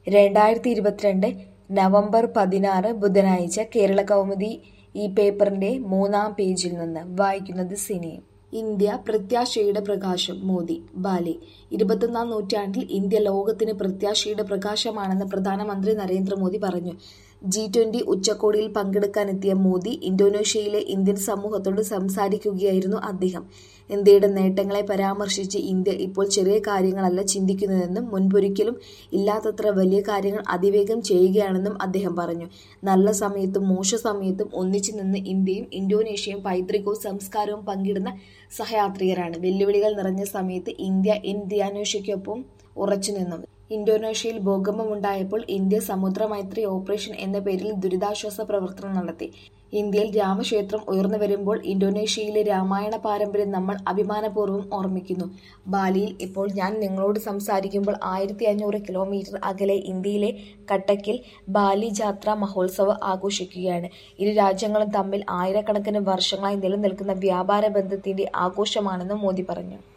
2022 November 16 ബുധനാഴ്ച കേരളകൗമുദി ഈ പേപ്പറിന്റെ 3-ാം പേജിൽ നിന്ന് വായിക്കുന്നത് സിനി. ഇന്ത്യ പ്രത്യാശയുടെ പ്രകാശം മോദി ബാലി 21-ാം നൂറ്റാണ്ടിൽ ഇന്ത്യ ലോകത്തിന് പ്രത്യാശയുടെ പ്രകാശമാണെന്ന് പ്രധാനമന്ത്രി നരേന്ദ്രമോദി പറഞ്ഞു. G20 ഉച്ചകോടിയിൽ പങ്കെടുക്കാനെത്തിയ മോദി ഇന്തോനേഷ്യയിലെ ഇന്ത്യൻ സമൂഹത്തോട് സംസാരിക്കുകയായിരുന്നു അദ്ദേഹം. ഇന്ത്യയുടെ നേട്ടങ്ങളെ പരാമർശിച്ച് ഇന്ത്യ ഇപ്പോൾ ചെറിയ കാര്യങ്ങളല്ല ചിന്തിക്കുന്നതെന്നും മുൻപൊരിക്കലും ഇല്ലാത്തത്ര വലിയ കാര്യങ്ങൾ അതിവേഗം ചെയ്യുകയാണെന്നും അദ്ദേഹം പറഞ്ഞു. നല്ല സമയത്തും മോശ സമയത്തും ഒന്നിച്ചു നിന്ന് ഇന്ത്യയും ഇന്തോനേഷ്യയും പൈതൃകവും സംസ്കാരവും പങ്കിടുന്ന സഹയാത്രികരാണ്. വെല്ലുവിളികൾ നിറഞ്ഞ സമയത്ത് ഇന്ത്യ ഇന്തോനേഷ്യയ്ക്കൊപ്പം ഉറച്ചുനിന്നു. ഇന്തോനേഷ്യയിൽ ഭൂകമ്പമുണ്ടായപ്പോൾ ഇന്ത്യ സമുദ്രമൈത്രി ഓപ്പറേഷൻ എന്ന പേരിൽ ദുരിതാശ്വാസ പ്രവർത്തനം നടത്തി. ഇന്ത്യയിൽ രാമക്ഷേത്രം ഉയർന്നുവരുമ്പോൾ ഇന്തോനേഷ്യയിലെ രാമായണ പാരമ്പര്യം നമ്മൾ അഭിമാനപൂർവ്വം ഓർമ്മിക്കുന്നു. ബാലിയിൽ ഇപ്പോൾ ഞാൻ നിങ്ങളോട് സംസാരിക്കുമ്പോൾ 1500 കിലോമീറ്റർ അകലെ ഇന്ത്യയിലെ കട്ടക്കിൽ ബാലി ജാത്ര മഹോത്സവ് ആഘോഷിക്കുകയാണ്. ഇരു രാജ്യങ്ങളും തമ്മിൽ ആയിരക്കണക്കിന് വർഷങ്ങളായി നിലനിൽക്കുന്ന വ്യാപാര ബന്ധത്തിന്റെ ആഘോഷമാണെന്നും മോദി പറഞ്ഞു.